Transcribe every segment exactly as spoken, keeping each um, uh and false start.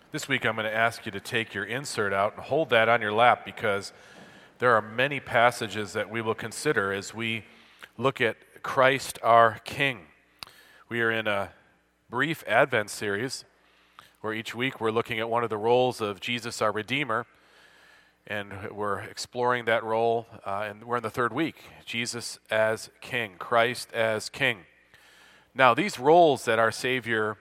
This week I'm going to ask you to take your insert out and hold that on your lap because there are many passages that we will consider as we look at Christ our King. We are in a brief Advent series where each week we're looking at one of the roles of Jesus our Redeemer, and we're exploring that role, uh, and we're in the third week, Jesus as King, Christ as King. Now, these roles that our Savior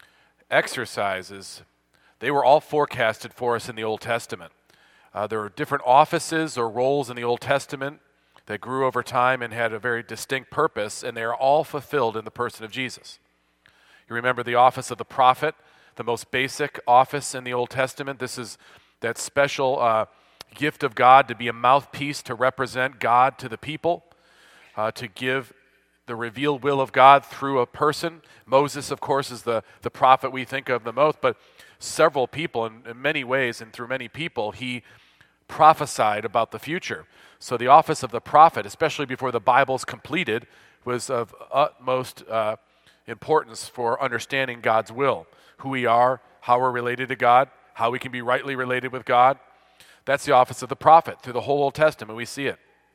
exercises, they were all forecasted for us in the Old Testament. Uh, there were different offices or roles in the Old Testament that grew over time and had a very distinct purpose, and they are all fulfilled in the person of Jesus. You remember the office of the prophet, the most basic office in the Old Testament. This is that special uh, gift of God to be a mouthpiece to represent God to the people, uh, to give the revealed will of God through a person. Moses, of course, is the, the prophet we think of the most, but several people, in, in many ways and through many people, he prophesied about the future. So the office of the prophet, especially before the Bible's completed, was of utmost uh, importance for understanding God's will, who we are, how we're related to God, how we can be rightly related with God. That's the office of the prophet. Through the whole Old Testament, we see it.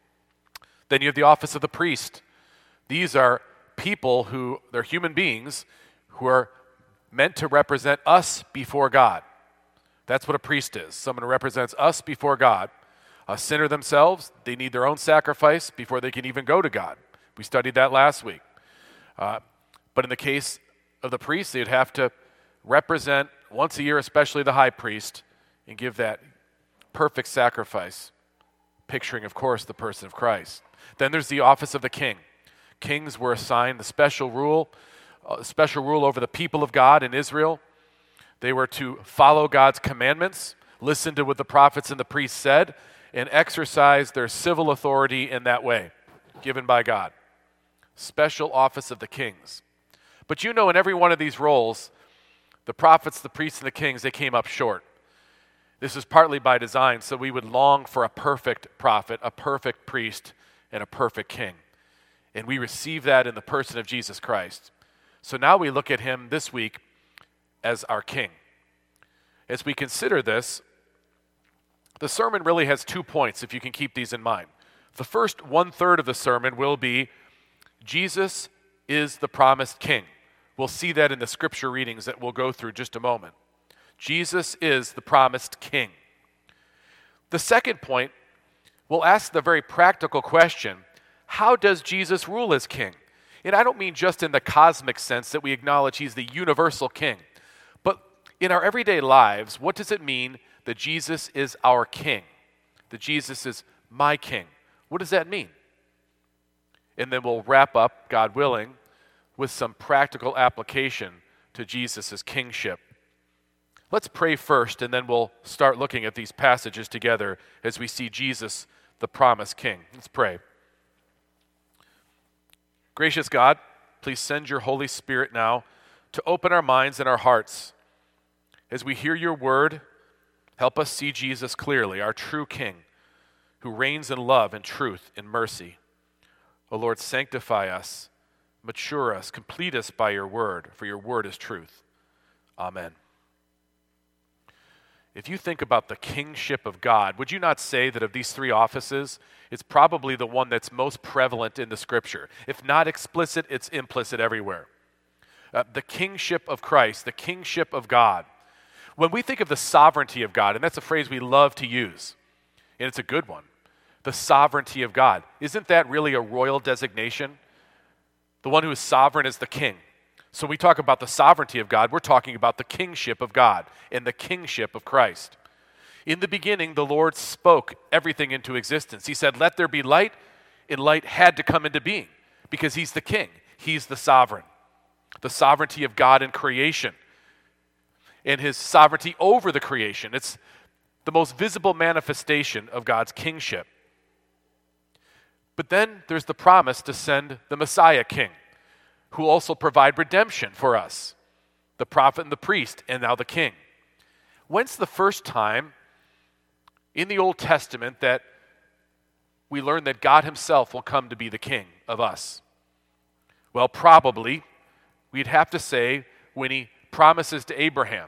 Then you have the office of the priest. These are people who, they're human beings who are meant to represent us before God. That's what a priest is, someone who represents us before God. A sinner themselves, they need their own sacrifice before they can even go to God. We studied that last week. Uh, but in the case of the priest, they'd have to represent once a year, especially the high priest, and give that perfect sacrifice, picturing, of course, the person of Christ. Then there's the office of the king. Kings were assigned the special rule, uh, special rule over the people of God in Israel. They were to follow God's commandments, listen to what the prophets and the priests said, and exercise their civil authority in that way, given by God. Special office of the kings. But you know, in every one of these roles, the prophets, the priests, and the kings, they came up short. This is partly by design, so we would long for a perfect prophet, a perfect priest, and a perfect king. And we receive that in the person of Jesus Christ. So now we look at him this week as our king. As we consider this, the sermon really has two points, if you can keep these in mind. The first one-third of the sermon will be, Jesus is the promised king. We'll see that in the scripture readings that we'll go through just a moment. Jesus is the promised king. The second point, we'll ask the very practical question, how does Jesus rule as king? And I don't mean just in the cosmic sense that we acknowledge he's the universal king, but in our everyday lives, what does it mean that Jesus is our king? That Jesus is my king? What does that mean? And then we'll wrap up, God willing, with some practical application to Jesus' kingship. Let's pray first, and then we'll start looking at these passages together as we see Jesus, the promised king. Let's pray. Gracious God, please send your Holy Spirit now to open our minds and our hearts. As we hear your word, help us see Jesus clearly, our true King, who reigns in love and truth and mercy. O Lord, sanctify us, mature us, complete us by your word, for your word is truth. Amen. If you think about the kingship of God, would you not say that of these three offices, it's probably the one that's most prevalent in the scripture? If not explicit, it's implicit everywhere. Uh, the kingship of Christ, the kingship of God. When we think of the sovereignty of God, and that's a phrase we love to use, and it's a good one, the sovereignty of God, isn't that really a royal designation? The one who is sovereign is the king. So we talk about the sovereignty of God, we're talking about the kingship of God and the kingship of Christ. In the beginning, the Lord spoke everything into existence. He said, let there be light, and light had to come into being because he's the king. He's the sovereign. The sovereignty of God in creation and his sovereignty over the creation. It's the most visible manifestation of God's kingship. But then there's the promise to send the Messiah king, who also provide redemption for us, the prophet and the priest, and now the king. When's the first time in the Old Testament that we learn that God himself will come to be the king of us? Well, probably we'd have to say when he promises to Abraham.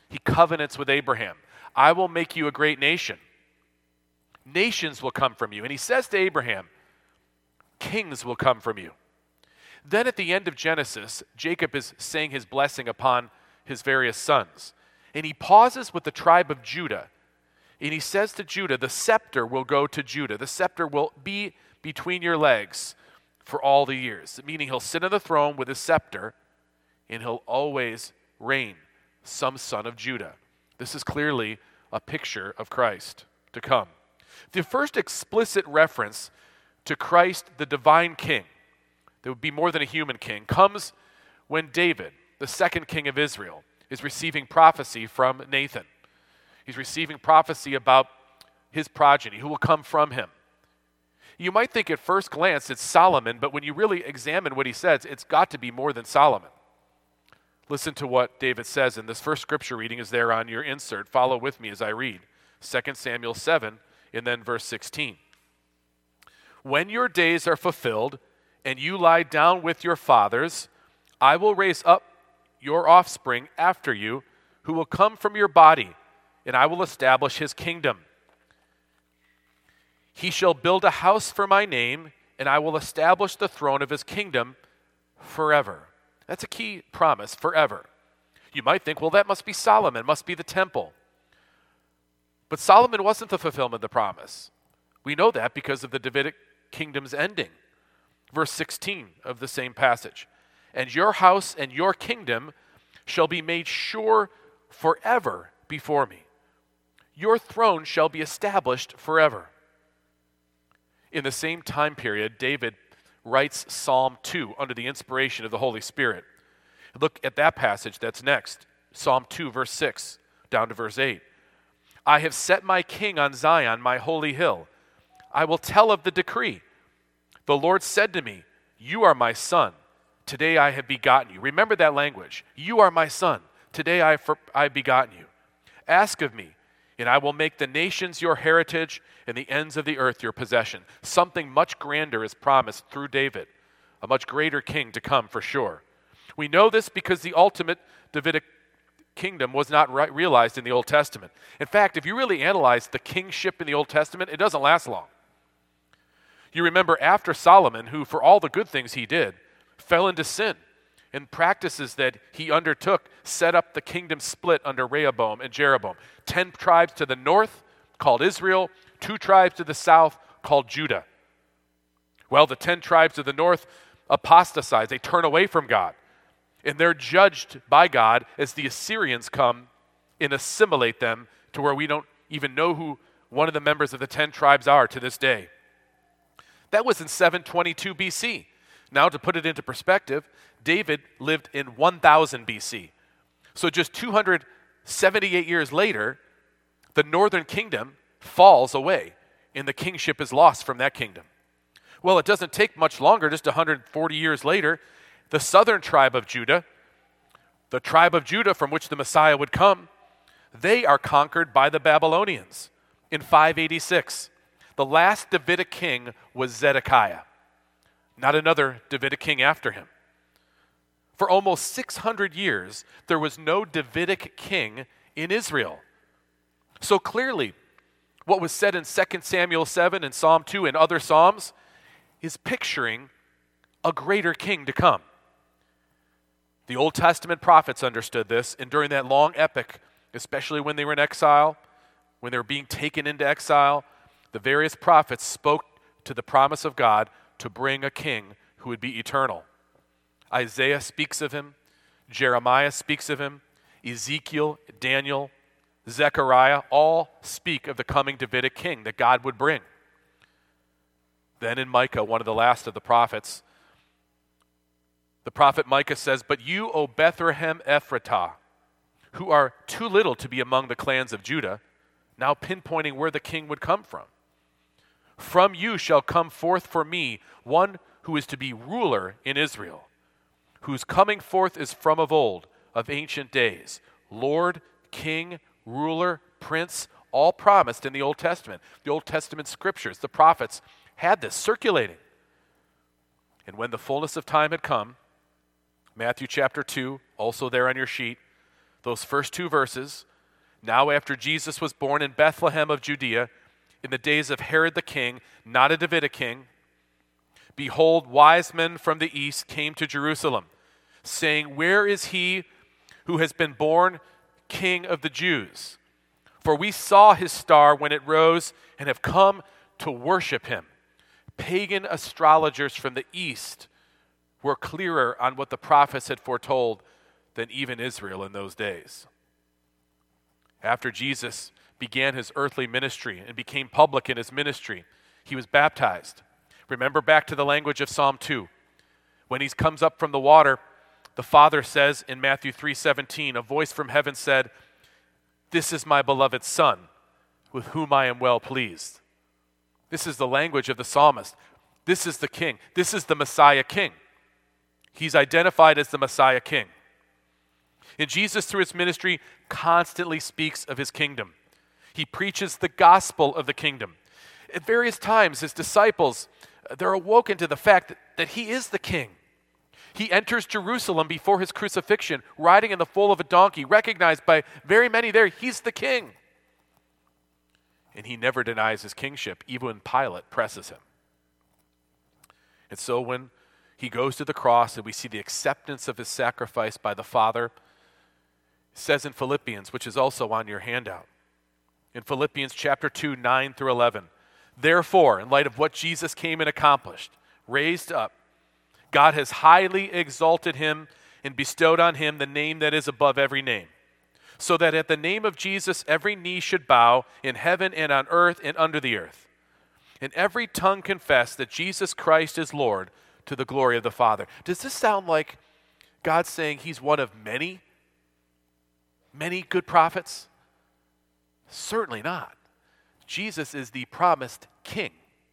He covenants with Abraham. I will make you a great nation. Nations will come from you. And he says to Abraham, kings will come from you. Then at the end of Genesis, Jacob is saying his blessing upon his various sons. And he pauses with the tribe of Judah. And he says to Judah, the scepter will go to Judah. The scepter will be between your legs for all the years. Meaning he'll sit on the throne with his scepter and he'll always reign, some son of Judah. This is clearly a picture of Christ to come. The first explicit reference to Christ, the divine king, there would be more than a human king, comes when David, the second king of Israel, is receiving prophecy from Nathan. He's receiving prophecy about his progeny, who will come from him. You might think at first glance it's Solomon, but when you really examine what he says, it's got to be more than Solomon. Listen to what David says, and this first scripture reading is there on your insert. Follow with me as I read. Second Samuel seven, and then verse sixteen. When your days are fulfilled, and you lie down with your fathers, I will raise up your offspring after you, who will come from your body, and I will establish his kingdom. He shall build a house for my name, and I will establish the throne of his kingdom forever. That's a key promise, forever. You might think, well, that must be Solomon, must be the temple. But Solomon wasn't the fulfillment of the promise. We know that because of the Davidic kingdom's ending. Verse sixteen of the same passage. And your house and your kingdom shall be made sure forever before me. Your throne shall be established forever. In the same time period, David writes Psalm two under the inspiration of the Holy Spirit. Look at that passage that's next. Psalm two, verse six, down to verse eight. I have set my king on Zion, my holy hill. I will tell of the decree. The Lord said to me, you are my son. Today I have begotten you. Remember that language. You are my son. Today I have begotten you. Ask of me, and I will make the nations your heritage and the ends of the earth your possession. Something much grander is promised through David, a much greater king to come for sure. We know this because the ultimate Davidic kingdom was not re- realized in the Old Testament. In fact, if you really analyze the kingship in the Old Testament, it doesn't last long. You remember after Solomon, who for all the good things he did, fell into sin, and practices that he undertook set up the kingdom split under Rehoboam and Jeroboam. Ten tribes to the north, called Israel, two tribes to the south, called Judah. Well, the ten tribes to the north apostatize. They turn away from God. And they're judged by God as the Assyrians come and assimilate them to where we don't even know who one of the members of the ten tribes are to this day. That was in seven twenty-two B C. Now, to put it into perspective, David lived in one thousand B C. So just two hundred seventy-eight years later, the northern kingdom falls away, and the kingship is lost from that kingdom. Well, it doesn't take much longer, just one hundred forty years later, the southern tribe of Judah, the tribe of Judah from which the Messiah would come, they are conquered by the Babylonians in five eighty-six. The last Davidic king was Zedekiah, not another Davidic king after him. For almost six hundred years, there was no Davidic king in Israel. So clearly, what was said in Second Samuel seven and Psalm two and other Psalms is picturing a greater king to come. The Old Testament prophets understood this, and during that long epic, especially when they were in exile, when they were being taken into exile, the various prophets spoke to the promise of God to bring a king who would be eternal. Isaiah speaks of him, Jeremiah speaks of him, Ezekiel, Daniel, Zechariah all speak of the coming Davidic king that God would bring. Then in Micah, one of the last of the prophets, the prophet Micah says, but you, O Bethlehem Ephratah, who are too little to be among the clans of Judah, now pinpointing where the king would come from. From you shall come forth for me one who is to be ruler in Israel, whose coming forth is from of old, of ancient days. Lord, King, ruler, prince, all promised in the Old Testament. The Old Testament scriptures, the prophets, had this circulating. And when the fullness of time had come, Matthew chapter two, also there on your sheet, those first two verses, now after Jesus was born in Bethlehem of Judea, in the days of Herod the king, not a Davidic king, behold, wise men from the east came to Jerusalem, saying, where is he who has been born King of the Jews? For we saw his star when it rose and have come to worship him. Pagan astrologers from the east were clearer on what the prophets had foretold than even Israel in those days. After Jesus began his earthly ministry and became public in his ministry, he was baptized. Remember back to the language of Psalm two. When he comes up from the water, the Father says in Matthew three seventeen, a voice from heaven said, this is my beloved Son, with whom I am well pleased. This is the language of the psalmist. This is the King. This is the Messiah King. He's identified as the Messiah King. And Jesus, through his ministry, constantly speaks of his kingdom. He preaches the gospel of the kingdom. At various times, his disciples, they're awoken to the fact that, that he is the king. He enters Jerusalem before his crucifixion, riding in the foal of a donkey, recognized by very many there, he's the king. And he never denies his kingship, even when Pilate presses him. And so when he goes to the cross and we see the acceptance of his sacrifice by the Father, it says in Philippians, which is also on your handout, in Philippians chapter two, nine through eleven, therefore, in light of what Jesus came and accomplished, raised up, God has highly exalted him and bestowed on him the name that is above every name, so that at the name of Jesus every knee should bow in heaven and on earth and under the earth, and every tongue confess that Jesus Christ is Lord, to the glory of the Father. Does this sound like God saying he's one of many, many good prophets? Certainly not. Jesus is the promised king.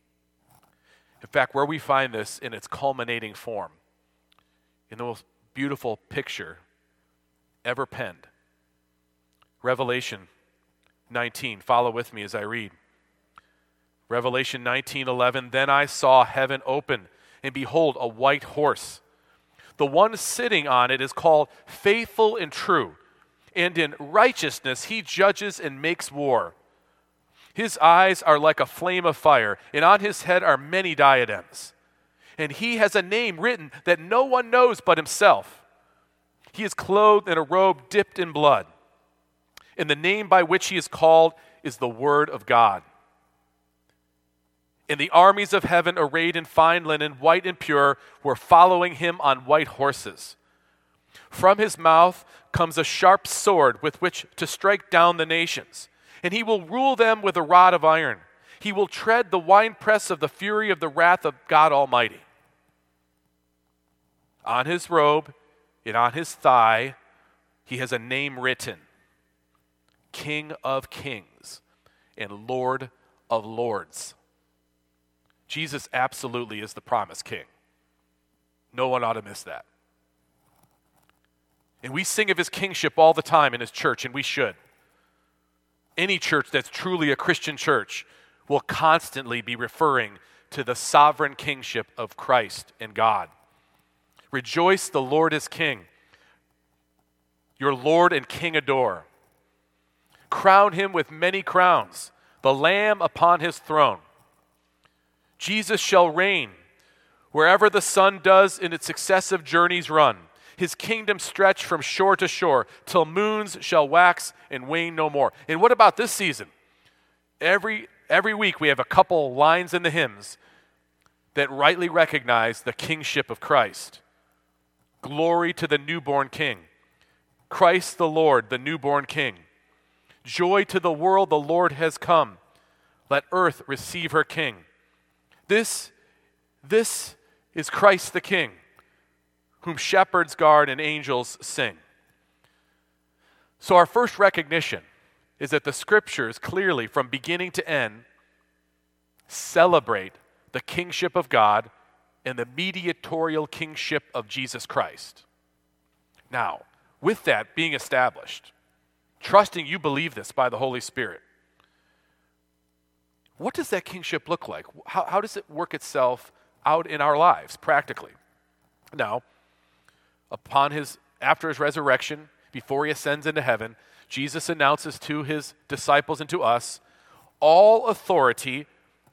In fact, where we find this in its culminating form, in the most beautiful picture ever penned, Revelation nineteen. Follow with me as I read. Revelation nineteen eleven. Then I saw heaven open, and behold, a white horse. The one sitting on it is called Faithful and True, and in righteousness he judges and makes war. His eyes are like a flame of fire, and on his head are many diadems. And he has a name written that no one knows but himself. He is clothed in a robe dipped in blood, and the name by which he is called is the Word of God. And the armies of heaven, arrayed in fine linen, white and pure, were following him on white horses. From his mouth comes a sharp sword with which to strike down the nations, and he will rule them with a rod of iron. He will tread the winepress of the fury of the wrath of God Almighty. On his robe and on his thigh, he has a name written, King of Kings and Lord of Lords. Jesus absolutely is the promised king. No one ought to miss that. And we sing of his kingship all the time in his church, and we should. Any church that's truly a Christian church will constantly be referring to the sovereign kingship of Christ and God. Rejoice, the Lord is king. Your Lord and King adore. Crown him with many crowns, the Lamb upon his throne. Jesus shall reign wherever the sun does in its successive journeys run. His kingdom stretch from shore to shore, till moons shall wax and wane no more. And what about this season? Every, every week we have a couple lines in the hymns that rightly recognize the kingship of Christ. Glory to the newborn King. Christ the Lord, the newborn King. Joy to the world, the Lord has come. Let earth receive her King. This, this is Christ the King, whom shepherds guard and angels sing. So our first recognition is that the scriptures clearly, from beginning to end, celebrate the kingship of God and the mediatorial kingship of Jesus Christ. Now, with that being established, trusting you believe this by the Holy Spirit, what does that kingship look like? How, how does it work itself out in our lives practically? Now, upon his, after his resurrection, before he ascends into heaven, Jesus announces to his disciples and to us, all authority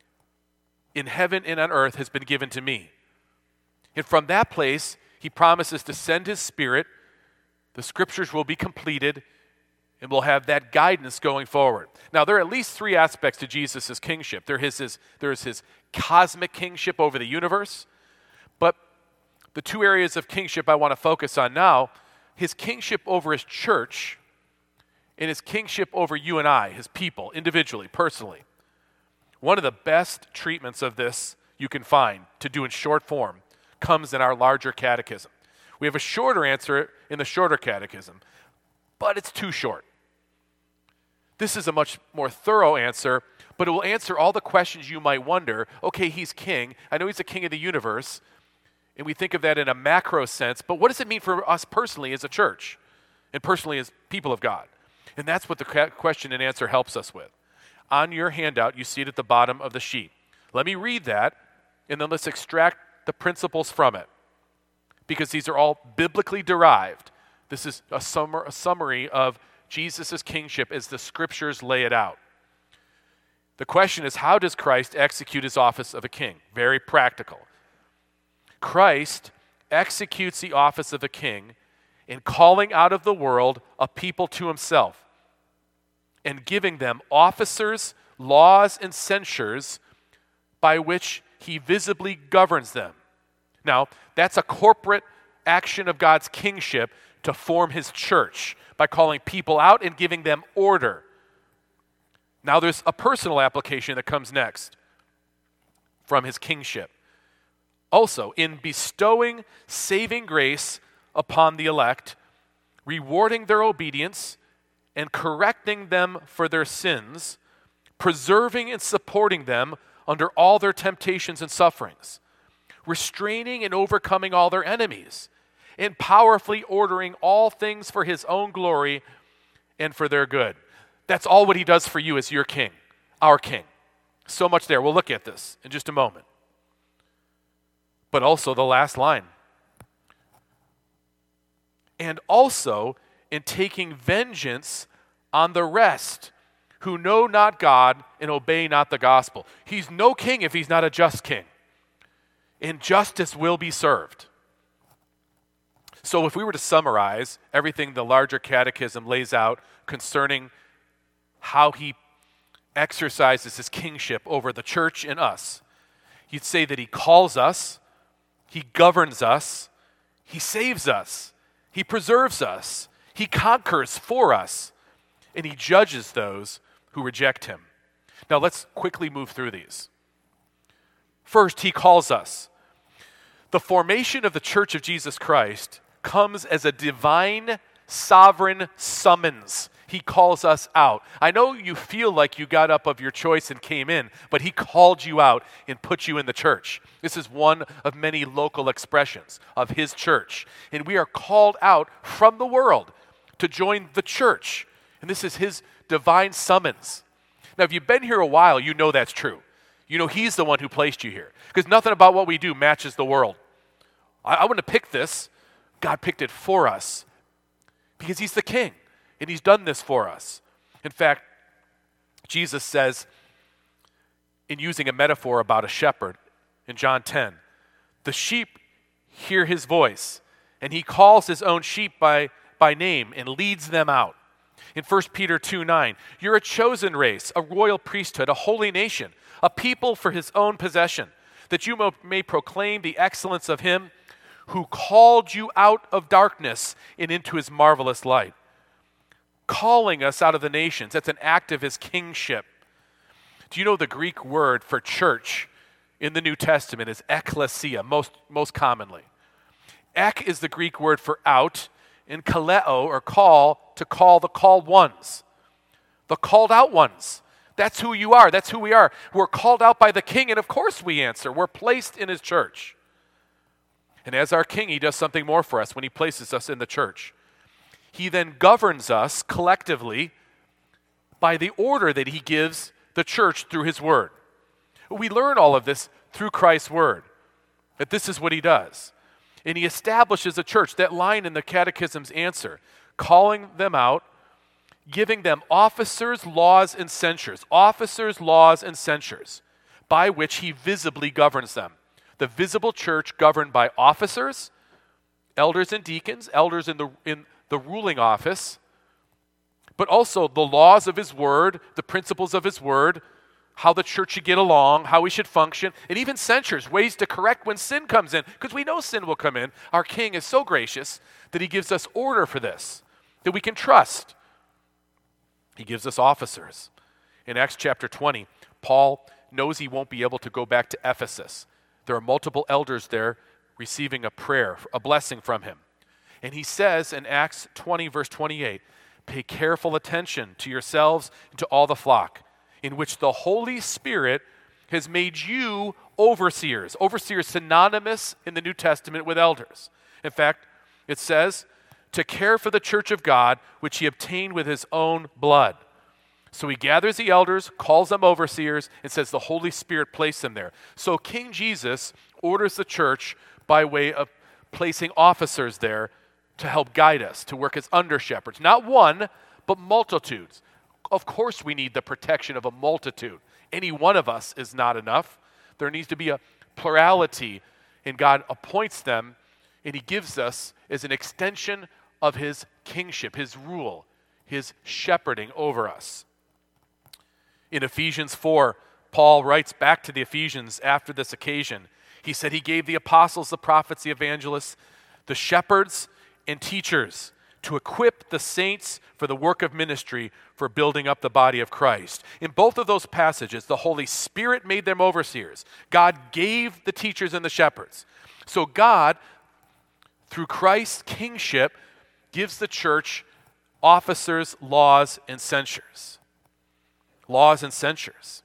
in heaven and on earth has been given to me. And from that place, he promises to send his Spirit. The scriptures will be completed, and we'll have that guidance going forward. Now, there are at least three aspects to Jesus' kingship. There is his, there is his cosmic kingship over the universe, but the two areas of kingship I want to focus on now, his kingship over his church and his kingship over you and I, his people, individually, personally. One of the best treatments of this you can find, to do in short form, comes in our larger catechism. We have a shorter answer in the shorter catechism, but it's too short. This is a much more thorough answer, but it will answer all the questions you might wonder. Okay, he's king. I know he's the king of the universe, and we think of that in a macro sense, but what does it mean for us personally as a church and personally as people of God? And that's what the question and answer helps us with. On your handout, you see it at the bottom of the sheet. Let me read that, and then let's extract the principles from it, because these are all biblically derived. This is a, summa- a summary of Jesus' kingship as the scriptures lay it out. The question is, how does Christ execute his office of a king? Very practical. Christ executes the office of a king in calling out of the world a people to himself and giving them officers, laws, and censures by which he visibly governs them. Now, that's a corporate action of God's kingship to form his church by calling people out and giving them order. Now, there's a personal application that comes next from his kingship. Also, in bestowing saving grace upon the elect, rewarding their obedience, and correcting them for their sins, preserving and supporting them under all their temptations and sufferings, restraining and overcoming all their enemies, and powerfully ordering all things for his own glory and for their good. That's all what he does for you as your king, our king. So much there. We'll look at this in just a moment. But also the last line. And also in taking vengeance on the rest who know not God and obey not the gospel. He's no king if he's not a just king. And justice will be served. So if we were to summarize everything the larger catechism lays out concerning how he exercises his kingship over the church and us, you'd say that he calls us, he governs us, he saves us, he preserves us, he conquers for us, and he judges those who reject him. Now let's quickly move through these. First, he calls us. The formation of the Church of Jesus Christ comes as a divine, sovereign summons. He calls us out. I know you feel like you got up of your choice and came in, but he called you out and put you in the church. This is one of many local expressions of his church. And we are called out from the world to join the church. And this is his divine summons. Now, if you've been here a while, you know that's true. You know he's the one who placed you here. Because nothing about what we do matches the world. I, I wouldn't have picked this. God picked it for us. Because he's the king. And he's done this for us. In fact, Jesus says, in using a metaphor about a shepherd in John ten, the sheep hear his voice, and he calls his own sheep by, by name and leads them out. In First Peter two nine, you're a chosen race, a royal priesthood, a holy nation, a people for his own possession, that you mo- may proclaim the excellence of him who called you out of darkness and into his marvelous light. Calling us out of the nations. That's an act of his kingship. Do you know the Greek word for church in the New Testament is ekklesia, most, most commonly. Ek is the Greek word for out, and kaleo, or call, to call the called ones. The called out ones. That's who you are. That's who we are. We're called out by the king, and of course we answer. We're placed in his church. And as our king, he does something more for us when he places us in the church. He then governs us collectively by the order that he gives the church through his word. We learn all of this through Christ's word, that this is what he does. And he establishes a church. That line in the catechism's answer, calling them out, giving them officers, laws, and censures. Officers, laws, and censures, by which he visibly governs them. The visible church governed by officers, elders and deacons, elders in the, in the ruling office, but also the laws of his word, the principles of his word, how the church should get along, how we should function, and even censures, ways to correct when sin comes in, because we know sin will come in. Our King is so gracious that he gives us order for this, that we can trust. He gives us officers. In Acts chapter twenty, Paul knows he won't be able to go back to Ephesus. There are multiple elders there receiving a prayer, a blessing from him. And he says in Acts twenty, verse twenty-eight, pay careful attention to yourselves and to all the flock, in which the Holy Spirit has made you overseers. Overseers synonymous in the New Testament with elders. In fact, it says, to care for the church of God, which he obtained with his own blood. So he gathers the elders, calls them overseers, and says the Holy Spirit placed them there. So King Jesus orders the church by way of placing officers there to help guide us, to work as under-shepherds. Not one, but multitudes. Of course we need the protection of a multitude. Any one of us is not enough. There needs to be a plurality, and God appoints them, and he gives us as an extension of his kingship, his rule, his shepherding over us. In Ephesians four, Paul writes back to the Ephesians after this occasion. He said he gave the apostles, the prophets, the evangelists, the shepherds, and teachers to equip the saints for the work of ministry for building up the body of Christ. In both of those passages, the Holy Spirit made them overseers. God gave the teachers and the shepherds. So God, through Christ's kingship, gives the church officers, laws, and censures. Laws and censures.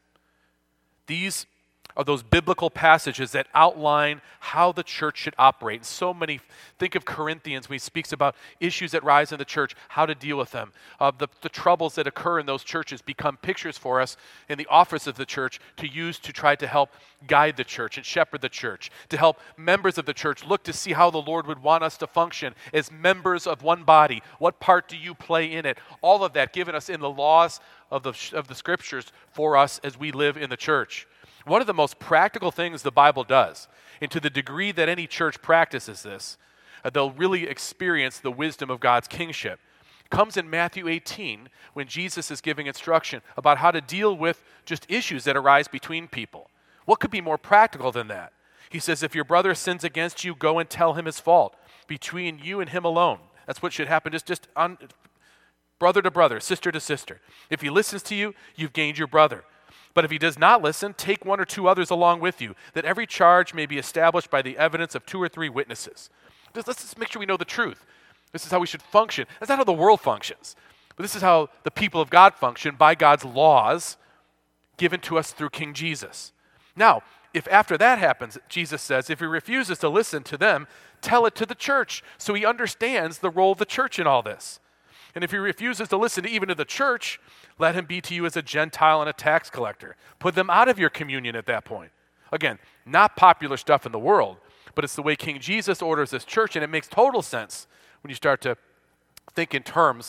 These are those biblical passages that outline how the church should operate. And so many, think of Corinthians when he speaks about issues that rise in the church, how to deal with them. Uh, the, the troubles that occur in those churches become pictures for us in the office of the church to use to try to help guide the church and shepherd the church, to help members of the church look to see how the Lord would want us to function as members of one body. What part do you play in it? All of that given us in the laws of the, of the scriptures for us as we live in the church. One of the most practical things the Bible does, and to the degree that any church practices this, uh, they'll really experience the wisdom of God's kingship, comes in Matthew eighteen when Jesus is giving instruction about how to deal with just issues that arise between people. What could be more practical than that? He says, if your brother sins against you, go and tell him his fault, between you and him alone. That's what should happen, just, just on brother to brother, sister to sister. If he listens to you, you've gained your brother. But if he does not listen, take one or two others along with you, that every charge may be established by the evidence of two or three witnesses. Just, let's just make sure we know the truth. This is how we should function. That's not how the world functions. But this is how the people of God function by God's laws given to us through King Jesus. Now, if after that happens, Jesus says, if he refuses to listen to them, tell it to the church. So he understands the role of the church in all this. And if he refuses to listen to even to the church, let him be to you as a Gentile and a tax collector. Put them out of your communion at that point. Again, not popular stuff in the world, but it's the way King Jesus orders this church, and it makes total sense when you start to think in terms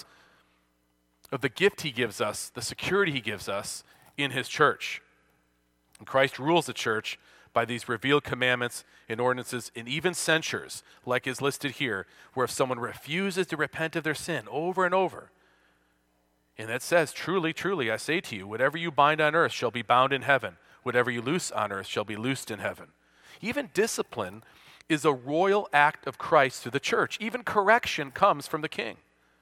of the gift he gives us, the security he gives us in his church. And Christ rules the church by these revealed commandments and ordinances and even censures, like is listed here, where if someone refuses to repent of their sin over and over, and that says, truly, truly, I say to you, whatever you bind on earth shall be bound in heaven. Whatever you loose on earth shall be loosed in heaven. Even discipline is a royal act of Christ through the church. Even correction comes from the king.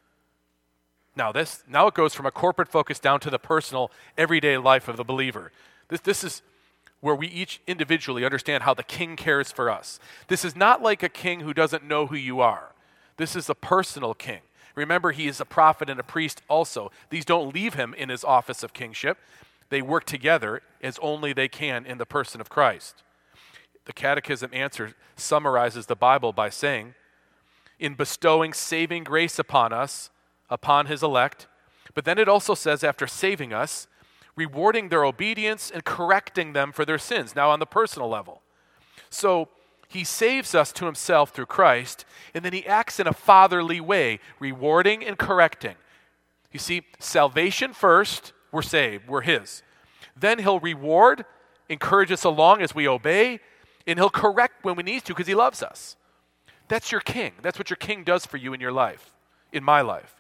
Now this, now it goes from a corporate focus down to the personal, everyday life of the believer. This, this is where we each individually understand how the king cares for us. This is not like a king who doesn't know who you are. This is a personal king. Remember, he is a prophet and a priest also. These don't leave him in his office of kingship. They work together as only they can in the person of Christ. The Catechism answer summarizes the Bible by saying, in bestowing saving grace upon us, upon his elect, but then it also says after saving us, rewarding their obedience and correcting them for their sins, now on the personal level. So He saves us to himself through Christ, and then he acts in a fatherly way, rewarding and correcting. You see, salvation first, we're saved, we're his. Then he'll reward, encourage us along as we obey, and he'll correct when we need to because he loves us. That's your king. That's what your king does for you in your life, in my life.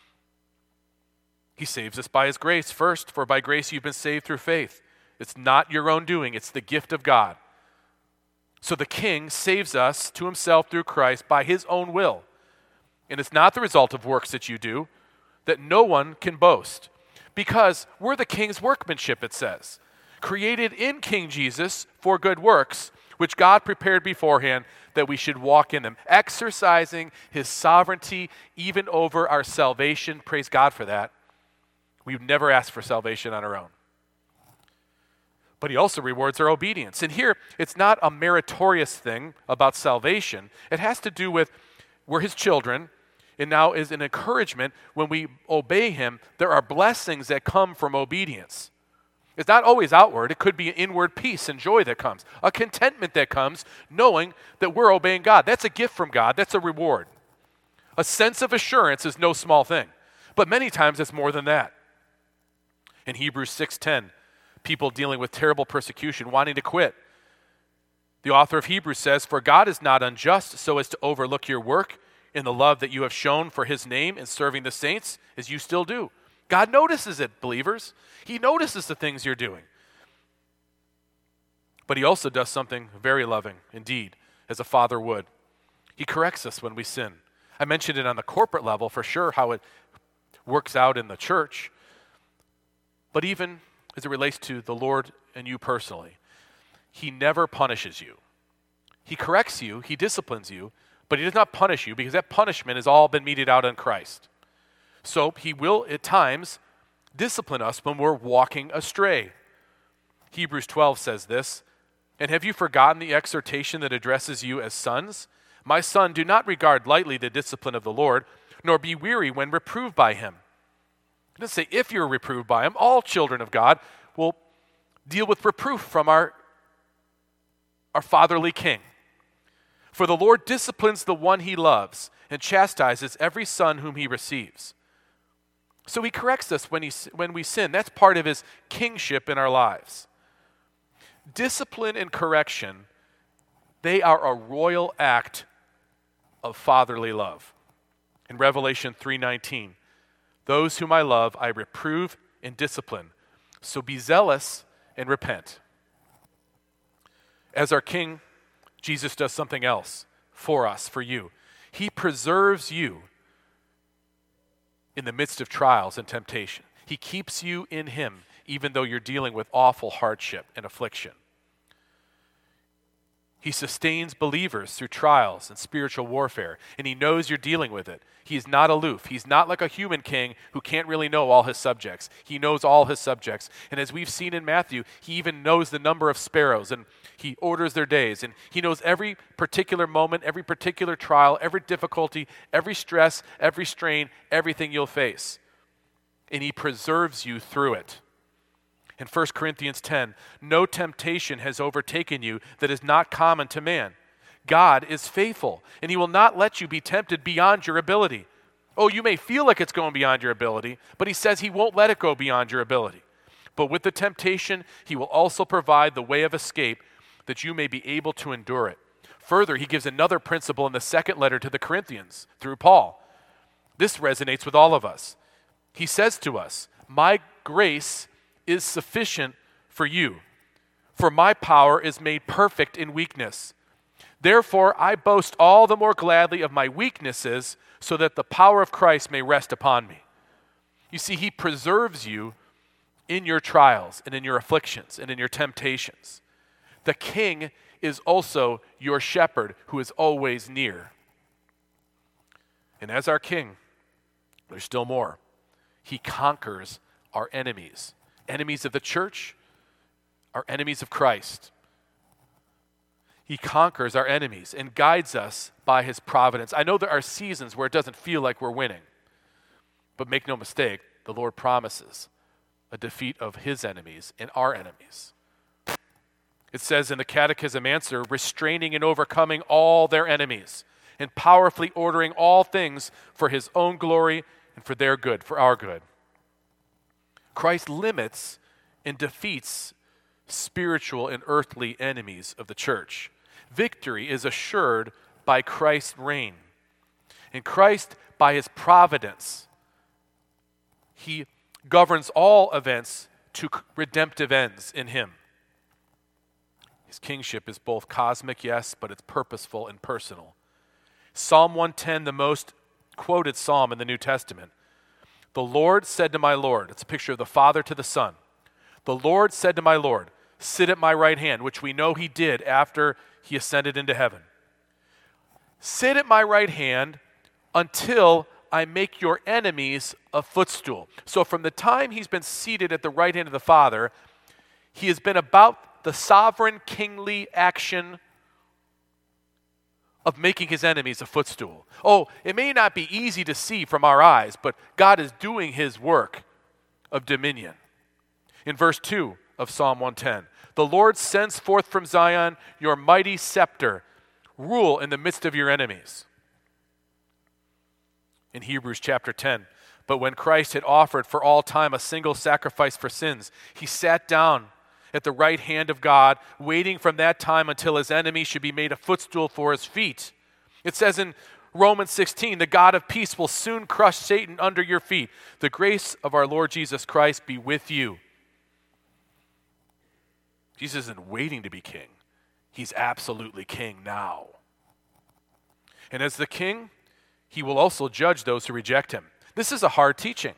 He saves us by his grace first, for by grace you've been saved through faith. It's not your own doing, it's the gift of God. So the king saves us to himself through Christ by his own will. And it's not the result of works that you do, that no one can boast. Because we're the king's workmanship, it says, created in King Jesus for good works, which God prepared beforehand that we should walk in them, exercising his sovereignty even over our salvation. Praise God for that. We've never asked for salvation on our own. But he also rewards our obedience. And here, it's not a meritorious thing about salvation. It has to do with we're his children, and now is an encouragement when we obey him. There are blessings that come from obedience. It's not always outward. It could be an inward peace and joy that comes, a contentment that comes knowing that we're obeying God. That's a gift from God. That's a reward. A sense of assurance is no small thing, but many times it's more than that. In Hebrews six ten, people dealing with terrible persecution, wanting to quit. The author of Hebrews says, "For God is not unjust so as to overlook your work in the love that you have shown for his name in serving the saints, as you still do." God notices it, believers. He notices the things you're doing. But he also does something very loving, indeed, as a father would. He corrects us when we sin. I mentioned it on the corporate level for sure, how it works out in the church. But even as it relates to the Lord and you personally, he never punishes you. He corrects you, he disciplines you, but he does not punish you because that punishment has all been meted out in Christ. So he will, at times, discipline us when we're walking astray. Hebrews twelve says this, "And have you forgotten the exhortation that addresses you as sons? My son, do not regard lightly the discipline of the Lord, nor be weary when reproved by him." It doesn't say if you're reproved by him. All children of God will deal with reproof from our, our fatherly king. "For the Lord disciplines the one he loves and chastises every son whom he receives." So he corrects us when, he, when we sin. That's part of his kingship in our lives. Discipline and correction, they are a royal act of fatherly love. In Revelation three nineteen, "Those whom I love, I reprove and discipline. So be zealous and repent." As our King, Jesus does something else for us, for you. He preserves you in the midst of trials and temptation. He keeps you in him, even though you're dealing with awful hardship and affliction. He sustains believers through trials and spiritual warfare, and he knows you're dealing with it. He is not aloof. He's not like a human king who can't really know all his subjects. He knows all his subjects. And as we've seen in Matthew, he even knows the number of sparrows, and he orders their days. And he knows every particular moment, every particular trial, every difficulty, every stress, every strain, everything you'll face. And he preserves you through it. In First Corinthians ten, "No temptation has overtaken you that is not common to man. God is faithful, and he will not let you be tempted beyond your ability." Oh, you may feel like it's going beyond your ability, but he says he won't let it go beyond your ability. But with the temptation, he will also provide the way of escape that you may be able to endure it. Further, he gives another principle in the second letter to the Corinthians through Paul. This resonates with all of us. He says to us, "My grace is sufficient for you, for my power is made perfect in weakness. Therefore, I boast all the more gladly of my weaknesses, so that the power of Christ may rest upon me." You see, he preserves you in your trials and in your afflictions and in your temptations. The king is also your shepherd who is always near. And as our king, there's still more. He conquers our enemies. Enemies of the church, our enemies of Christ. He conquers our enemies and guides us by his providence. I know there are seasons where it doesn't feel like we're winning, but make no mistake, the Lord promises a defeat of his enemies and our enemies. It says in the Catechism answer, restraining and overcoming all their enemies, and powerfully ordering all things for his own glory and for their good, for our good. Christ limits and defeats spiritual and earthly enemies of the church. Victory is assured by Christ's reign. And Christ, by his providence, he governs all events to redemptive ends in him. His kingship is both cosmic, yes, but it's purposeful and personal. Psalm one ten, the most quoted psalm in the New Testament. The Lord said to my Lord, it's a picture of the Father to the Son. The Lord said to my Lord, sit at my right hand, which we know he did after he ascended into heaven. Sit at my right hand until I make your enemies a footstool. So from the time he's been seated at the right hand of the Father, he has been about the sovereign kingly action of making his enemies a footstool. Oh, it may not be easy to see from our eyes, but God is doing his work of dominion. In verse two of Psalm one ten, the Lord sends forth from Zion your mighty scepter. Rule in the midst of your enemies. In Hebrews chapter ten, but when Christ had offered for all time a single sacrifice for sins, he sat down at the right hand of God, waiting from that time until his enemy should be made a footstool for his feet. It says in Romans sixteen, the God of peace will soon crush Satan under your feet. The grace of our Lord Jesus Christ be with you. Jesus isn't waiting to be king. He's absolutely king now. And as the king, he will also judge those who reject him. This is a hard teaching.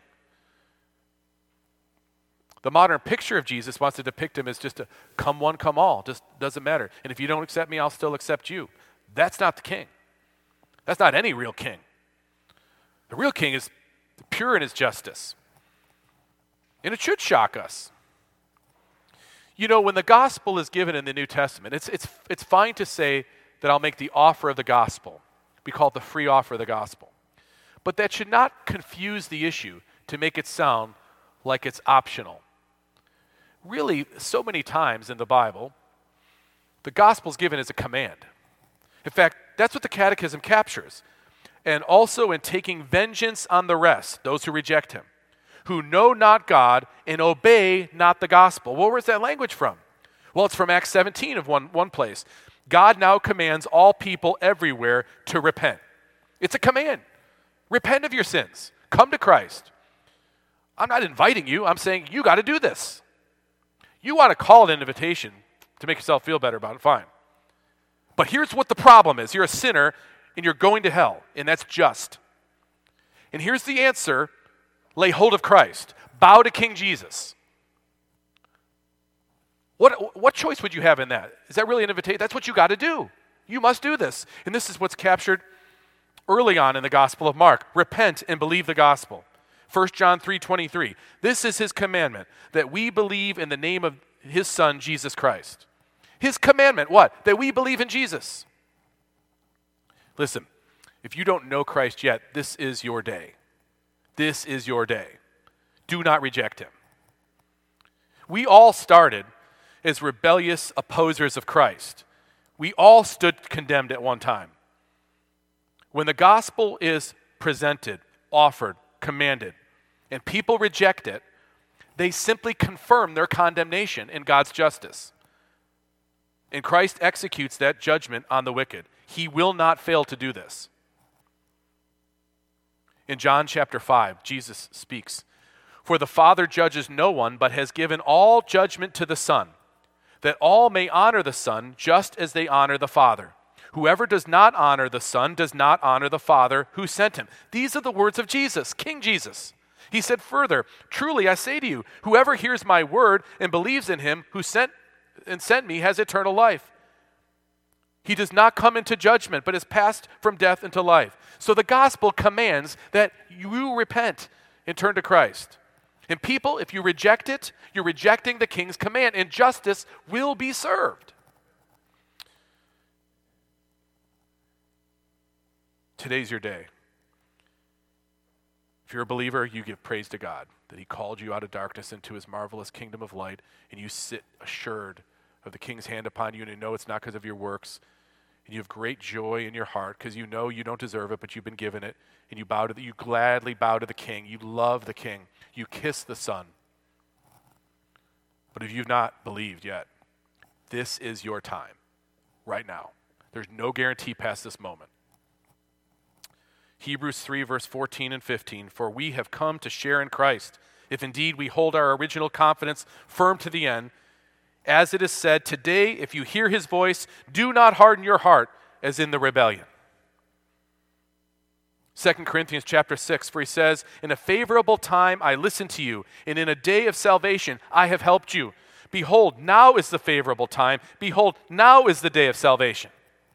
The modern picture of Jesus wants to depict him as just a come one, come all. Just doesn't matter. And if you don't accept me, I'll still accept you. That's not the king. That's not any real king. The real king is pure in his justice. And it should shock us. You know, when the gospel is given in the New Testament, it's, it's, it's fine to say that I'll make the offer of the gospel. We call it the free offer of the gospel. But that should not confuse the issue to make it sound like it's optional. Really, so many times in the Bible, the gospel is given as a command. In fact, that's what the Catechism captures. And also in taking vengeance on the rest, those who reject him, who know not God and obey not the gospel. Well, where's that language from? Well, it's from Acts seventeen of one, one place. God now commands all people everywhere to repent. It's a command. Repent of your sins. Come to Christ. I'm not inviting you. I'm saying you got to do this. You want to call it an invitation to make yourself feel better about it, fine. But here's what the problem is. You're a sinner and you're going to hell, and that's just. And here's the answer. Lay hold of Christ. Bow to King Jesus. What, what choice would you have in that? Is that really an invitation? That's what you got to do. You must do this. And this is what's captured early on in the Gospel of Mark. Repent and believe the gospel. First John three twenty-three. This is his commandment, that we believe in the name of his Son, Jesus Christ. His commandment, what? That we believe in Jesus. Listen, if you don't know Christ yet, this is your day. This is your day. Do not reject him. We all started as rebellious opposers of Christ. We all stood condemned at one time. When the gospel is presented, offered, commanded, and people reject it, they simply confirm their condemnation in God's justice. And Christ executes that judgment on the wicked. He will not fail to do this. In John chapter five, Jesus speaks, "For the Father judges no one, but has given all judgment to the Son, that all may honor the Son just as they honor the Father. Whoever does not honor the Son does not honor the Father who sent him." These are the words of Jesus, King Jesus. He said further, "Truly I say to you, whoever hears my word and believes in him who sent and sent me has eternal life. He does not come into judgment, but is passed from death into life." So the gospel commands that you repent and turn to Christ. And people, if you reject it, you're rejecting the king's command, and justice will be served. Today's your day. If you're a believer, you give praise to God that he called you out of darkness into his marvelous kingdom of light, and you sit assured of the king's hand upon you, and you know it's not because of your works, and you have great joy in your heart because you know you don't deserve it, but you've been given it, and you bow to the, you gladly bow to the king. You love the king. You kiss the Son. But if you've not believed yet, this is your time, right now. There's no guarantee past this moment. Hebrews three, verse fourteen and fifteen, for we have come to share in Christ, if indeed we hold our original confidence firm to the end. As it is said, today, if you hear his voice, do not harden your heart as in the rebellion. Second Corinthians chapter six, for he says, in a favorable time I listened to you, and in a day of salvation I have helped you. Behold, now is the favorable time. Behold, now is the day of salvation.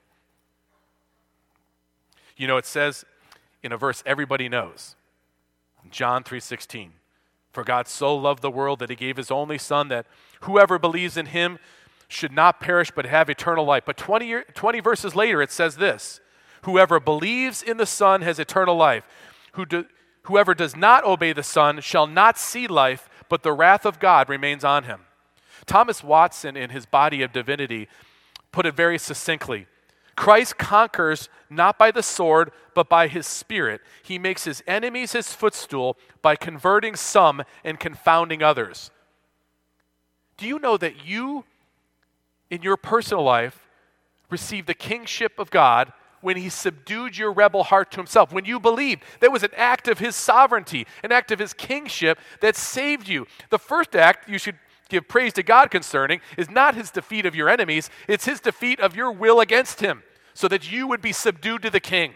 You know, it says in a verse everybody knows, John three sixteen, for God so loved the world that he gave his only Son, that whoever believes in him should not perish but have eternal life. But twenty, year, twenty verses later it says this, whoever believes in the Son has eternal life. Who do, whoever does not obey the Son shall not see life, but the wrath of God remains on him. Thomas Watson, in his Body of Divinity, put it very succinctly. Christ conquers not by the sword, but by his Spirit. He makes his enemies his footstool by converting some and confounding others. Do you know that you, in your personal life, received the kingship of God when he subdued your rebel heart to himself? When you believed, that was an act of his sovereignty, an act of his kingship that saved you. The first act you should give praise to God concerning is not his defeat of your enemies, it's his defeat of your will against him, so that you would be subdued to the king.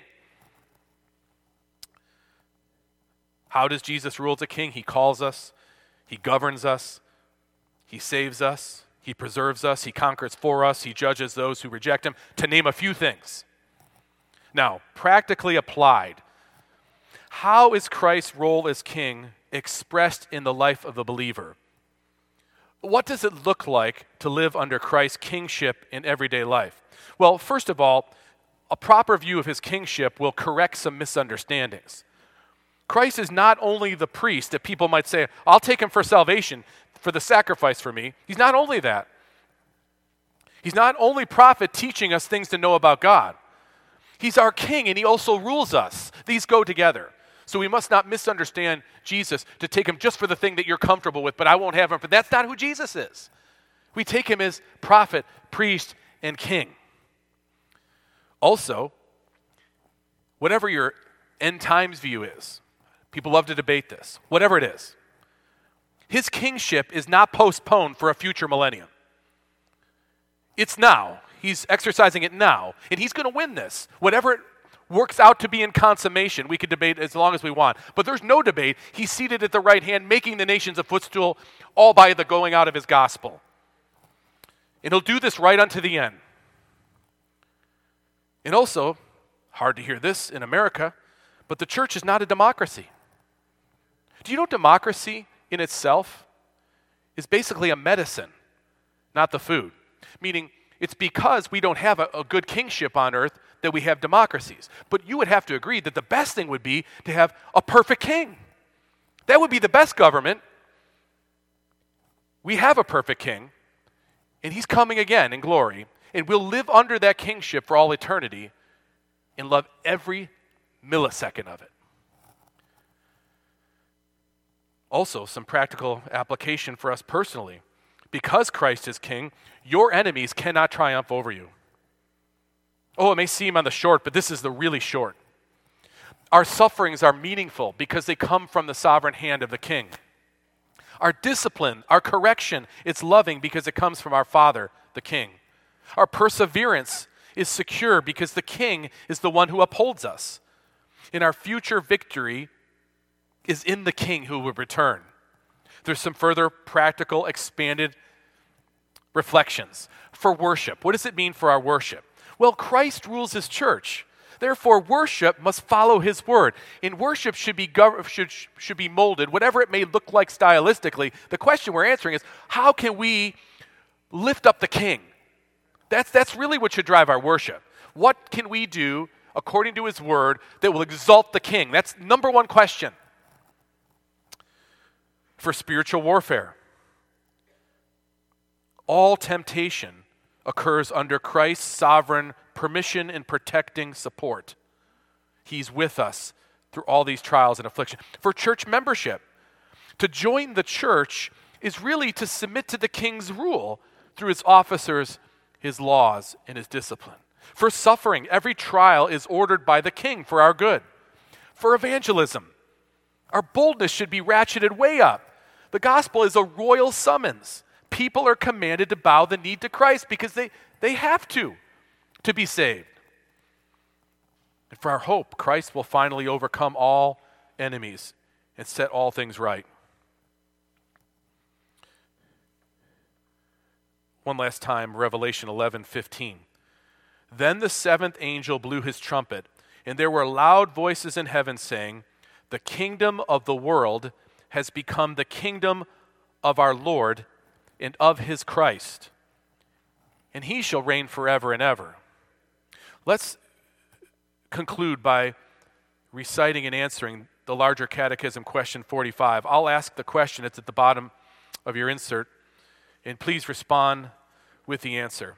How does Jesus rule as a king? He calls us, he governs us, he saves us, he preserves us, he conquers for us, he judges those who reject him, to name a few things. Now, practically applied, how is Christ's role as king expressed in the life of the believer? What does it look like to live under Christ's kingship in everyday life? Well, first of all, a proper view of his kingship will correct some misunderstandings. Christ is not only the priest that people might say, I'll take him for salvation, for the sacrifice for me. He's not only that. He's not only prophet teaching us things to know about God. He's our king, and he also rules us. These go together. So we must not misunderstand Jesus to take him just for the thing that you're comfortable with, but I won't have him. But that's not who Jesus is. We take him as prophet, priest, and king. Also, whatever your end times view is, people love to debate this, whatever it is, his kingship is not postponed for a future millennium. It's now. He's exercising it now, and he's going to win this. Whatever it works out to be in consummation, we could debate as long as we want. But there's no debate. He's seated at the right hand, making the nations a footstool, all by the going out of his gospel. And he'll do this right unto the end. And also, hard to hear this in America, but the church is not a democracy. Do you know democracy in itself is basically a medicine, not the food? Meaning, it's because we don't have a, a good kingship on earth that we have democracies. But you would have to agree that the best thing would be to have a perfect king. That would be the best government. We have a perfect king, and he's coming again in glory, and we'll live under that kingship for all eternity and love every millisecond of it. Also, some practical application for us personally. Because Christ is king, your enemies cannot triumph over you. Oh, it may seem on the short, but this is the really short. Our sufferings are meaningful because they come from the sovereign hand of the king. Our discipline, our correction, it's loving because it comes from our Father, the king. Our perseverance is secure because the king is the one who upholds us. And our future victory is in the king who will return. There's some further practical, expanded reflections for worship. What does it mean for our worship? Well, Christ rules his church. Therefore, worship must follow his word. And worship should be gov- should, should be molded, whatever it may look like stylistically. The question we're answering is, how can we lift up the king? That's, that's really what should drive our worship. What can we do according to his word that will exalt the king? That's number one question. For spiritual warfare. All temptation occurs under Christ's sovereign permission and protecting support. He's with us through all these trials and affliction. For church membership, to join the church is really to submit to the king's rule through his officers, his laws, and his discipline. For suffering, every trial is ordered by the king for our good. For evangelism, our boldness should be ratcheted way up. The gospel is a royal summons. People are commanded to bow the knee to Christ because they, they have to, to be saved. And for our hope, Christ will finally overcome all enemies and set all things right. One last time, Revelation eleven fifteen. Then the seventh angel blew his trumpet, and there were loud voices in heaven saying, "The kingdom of the world has become the kingdom of our Lord and of his Christ, and he shall reign forever and ever." Let's conclude by reciting and answering the larger catechism question forty-five. I'll ask the question. It's at the bottom of your insert, and please respond with the answer.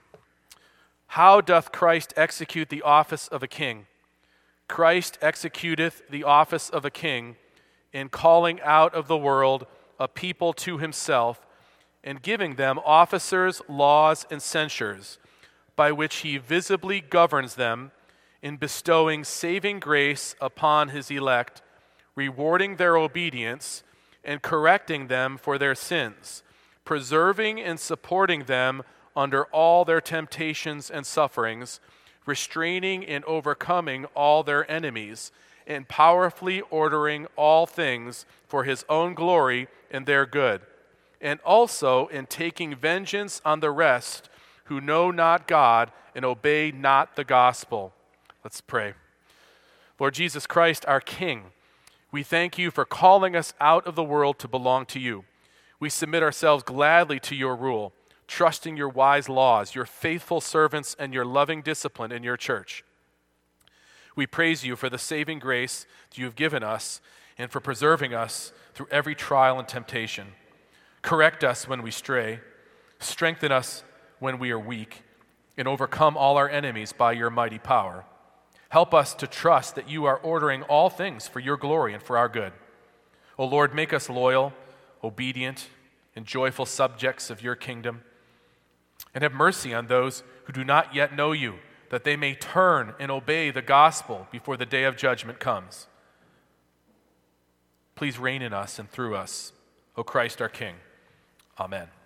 How doth Christ execute the office of a king? Christ executeth the office of a king in calling out of the world a people to himself, and giving them officers, laws, and censures, by which he visibly governs them, in bestowing saving grace upon his elect, rewarding their obedience, and correcting them for their sins, preserving and supporting them under all their temptations and sufferings, restraining and overcoming all their enemies, and powerfully ordering all things for his own glory and their good, and also in taking vengeance on the rest who know not God and obey not the gospel. Let's pray. Lord Jesus Christ, our King, we thank you for calling us out of the world to belong to you. We submit ourselves gladly to your rule, trusting your wise laws, your faithful servants, and your loving discipline in your church. We praise you for the saving grace that you have given us and for preserving us through every trial and temptation. Correct us when we stray, strengthen us when we are weak, and overcome all our enemies by your mighty power. Help us to trust that you are ordering all things for your glory and for our good. O Lord, make us loyal, obedient, and joyful subjects of your kingdom, and have mercy on those who do not yet know you, that they may turn and obey the gospel before the day of judgment comes. Please reign in us and through us, O Christ our King. Amen.